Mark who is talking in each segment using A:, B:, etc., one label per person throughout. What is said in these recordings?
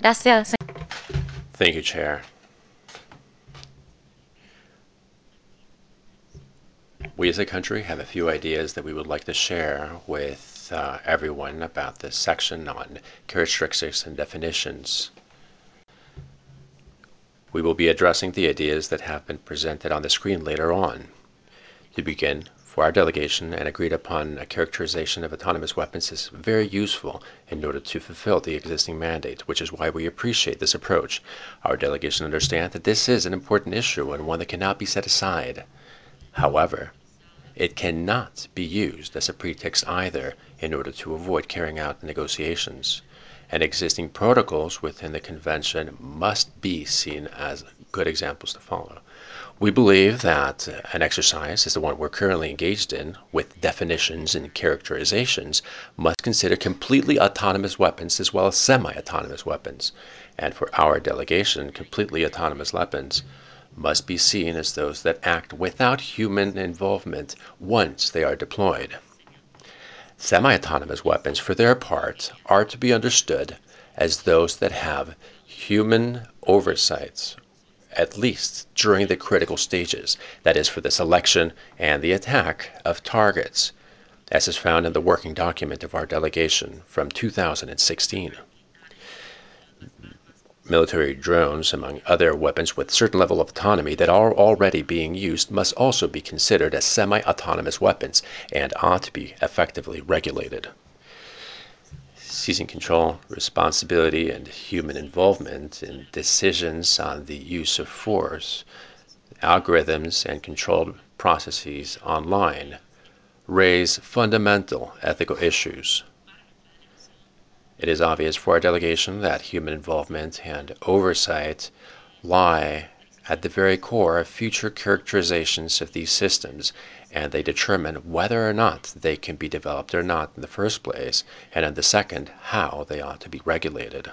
A: Gracias.
B: Thank you, Chair. We as a country have a few ideas that we would like to share with everyone about this section on characteristics and definitions. We will be addressing the ideas that have been presented on the screen later on. To begin, for our delegation, an agreed upon a characterization of autonomous weapons is very useful in order to fulfill the existing mandate, which is why we appreciate this approach. Our delegation understands that this is an important issue and one that cannot be set aside. However, it cannot be used as a pretext either in order to avoid carrying out negotiations, and existing protocols within the convention must be seen as good examples to follow. We believe that an exercise, as the one we're currently engaged in, with definitions and characterizations, must consider completely autonomous weapons as well as semi-autonomous weapons. And for our delegation, completely autonomous weapons must be seen as those that act without human involvement once they are deployed. Semi-autonomous weapons, for their part, are to be understood as those that have human oversight, at least during the critical stages, that is, for the selection and the attack of targets, as is found in the working document of our delegation from 2016. Military drones, among other weapons with certain level of autonomy that are already being used, must also be considered as semi-autonomous weapons and ought to be effectively regulated. Seizing control, responsibility, and human involvement in decisions on the use of force, algorithms, and controlled processes online raise fundamental ethical issues. It is obvious for our delegation that human involvement and oversight lie at the very core of future characterizations of these systems, and they determine whether or not they can be developed or not in the first place, and in the second, how they ought to be regulated.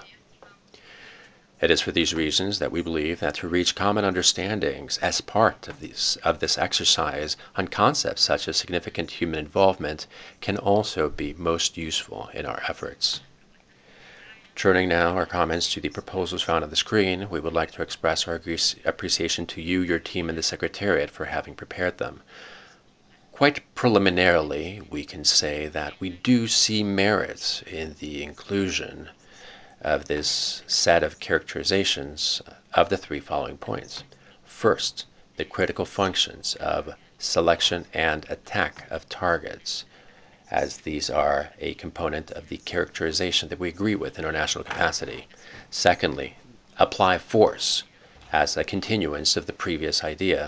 B: It is for these reasons that we believe that to reach common understandings as part of this exercise on concepts such as significant human involvement can also be most useful in our efforts. Turning now our comments to the proposals found on the screen, we would like to express our appreciation to you, your team, and the Secretariat for having prepared them. Quite preliminarily, we can say that we do see merit in the inclusion of this set of characterizations of the three following points. First, the critical functions of selection and attack of targets, as these are a component of the characterization that we agree with in our national capacity. Secondly, apply force as a continuance of the previous idea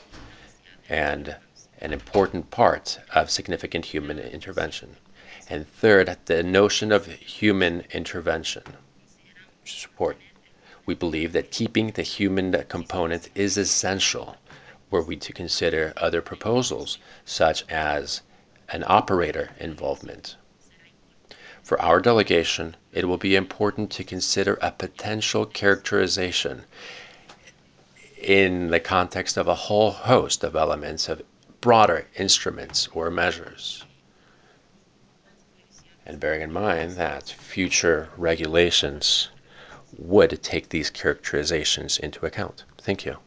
B: and an important part of significant human intervention. And third, the notion of human intervention, which is important. We believe that keeping the human component is essential were we to consider other proposals, such as an operator involvement. For our delegation, it will be important to consider a potential characterization in the context of a whole host of elements of broader instruments or measures. And bearing in mind that future regulations would take these characterizations into account. Thank you.